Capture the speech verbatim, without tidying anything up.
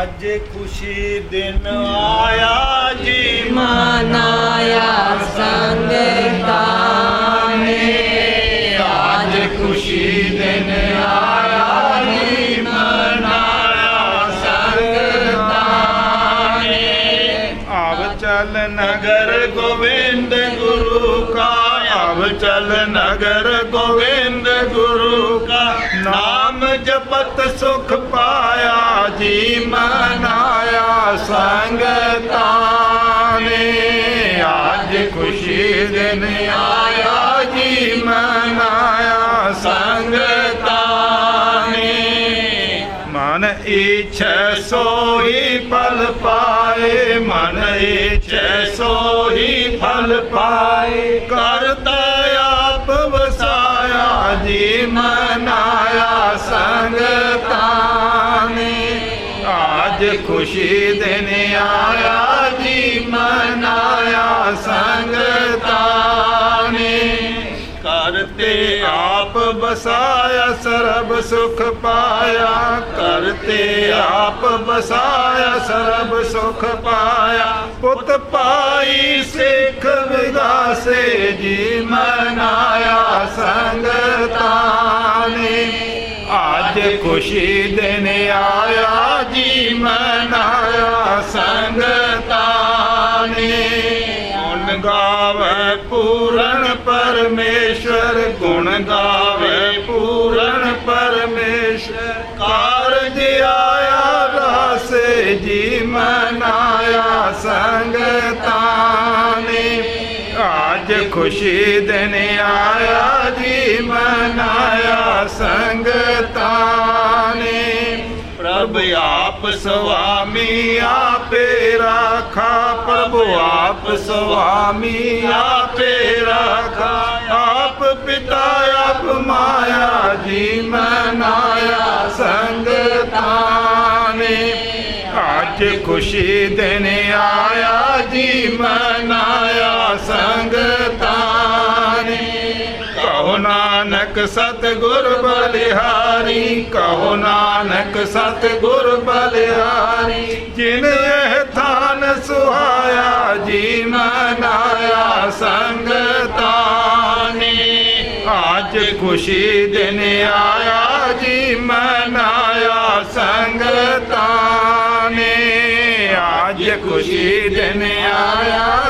ਅੱਜ ਖੁਸ਼ੀ ਦਿਨ ਆਇਆ ਜੀ ਮਨਾਇਆ ਸੰਗਤਾਂ ਨੇ। ਅੱਜ ਖੁਸ਼ੀ ਦਿਨ ਆਇਆ ਜੀ ਮਨਾਇਆ ਸੰਗਤਾਂ ਨੇ। ਆਵ ਚਲ ਨਗਰ ਗੋਬਿੰਦ ਗੁਰੂ ਕਾ, ਆਵ ਚਲ ਨਗਰ ਗੋਬਿੰਦ ਗੁਰੂ ਕਾ, ਨਾਮ ਜਪਤ ਸੁਖ ਪਾਇਆ ਜੀ ਮਨਾਇਆ ਸੰਗਤਾਂ ਨੇ। ਅੱਜ ਖੁਸ਼ੀ ਦਿਨ ਆਇਆ ਜੀ ਮਨਾਇਆ ਸੰਗਤਾਂ ਨੇ। ਮਨ ਇੱਛੈ ਸੋਈ ਫਲ ਪਾਏ, ਮਨ ਇੱਛੈ ਸੋਈ ਫਲ ਪਾਏ, ਕਰਤਾ ਆਪ ਵਸਾਇਆ ਜੀ ਮਨਾਇਆ ਸੰਗਤਾਂ ਨੇ। ਅੱਜ ਖੁਸ਼ੀ ਦਿਨ ਆਇਆ ਜੀ ਮਨਾਇਆ ਸੰਗਤਾਂ ਨੇ। ਕਰਤੇ ਆਪ ਬਸਾਇਆ ਸਰਬ ਸੁਖ ਪਾਇਆ, ਕਰਤੇ ਆਪ ਬਸਾਇਆ ਸਰਬ ਸੁਖ ਪਾਇਆ, ਪੁੱਤ ਪਾਈ ਸਿੱਖ ਵਿਗਾਸੇ ਜੀ ਮਨਾਇਆ ਸੰਗਤਾਂ ਨੇ। ਅੱਜ ਖੁਸ਼ੀ ਦਿਨ ਆਇਆ ਜੀ ਮਨਾਇਆ ਸੰਗਤਾਂ ਨੇ। ਗੁਣ ਗਾਵੇ ਪੂਰਨ ਪਰਮੇਸ਼ਵਰ, ਗੁਣ ਗਾਵੇ ਪੂਰਨ ਪਰਮੇਸ਼ਵਰ, ਕਾਰਜ ਆਇਆ ਰਾਸੇ ਜੀ ਮਨਾਇਆ ਸੰਗਤਾਂ ਨੇ। ਅੱਜ ਖੁਸ਼ੀ ਦਿਨ ਆਇਆ ਜੀ ਮਨਾਇਆ ਸੰਗਤਾਂ ਨੇ। ਪ੍ਰਭ ਆਪ ਸੁਆਮੀ ਆਪੇ ਰਾਖਾ, ਪ੍ਰਭੂ ਆਪ ਸੁਆਮੀ ਆਪੇ ਰਾਖਾ, ਆਪ ਪਿਤਾ ਆਪ ਮਾਇਆ ਜੀ ਮਨਾਇਆ ਸੰਗਤਾਂ ਨੇ। ਅੱਜ ਖੁਸ਼ੀ ਦਿਨ ਆਇਆ ਜੀ ਮਨਾਇਆ ਸੰਗਤਾਂ ਨੇ। ਕਹੋ ਨਾਨਕ ਸਤਿਗੁਰ ਬਲਿਹਾਰੀ, ਕਹੋ ਨਾਨਕ ਸਤਿਗੁਰ ਬਲਿਹਾਰੀ, ਜਿਨ ਇਹ ਥਾਨ ਸੁਹਾਇਆ ਜੀ ਮਨਾਇਆ ਸੰਗਤਾਂ ਨੇ। ਅੱਜ ਖੁਸ਼ੀ ਦਿਨ ਆਇਆ ਜੀ ਮਨਾਇਆ ਸੰਗਤਾਂ ਨੇ। ਅੱਜ ਖੁਸ਼ੀ ਦਿਨ ਆਇਆ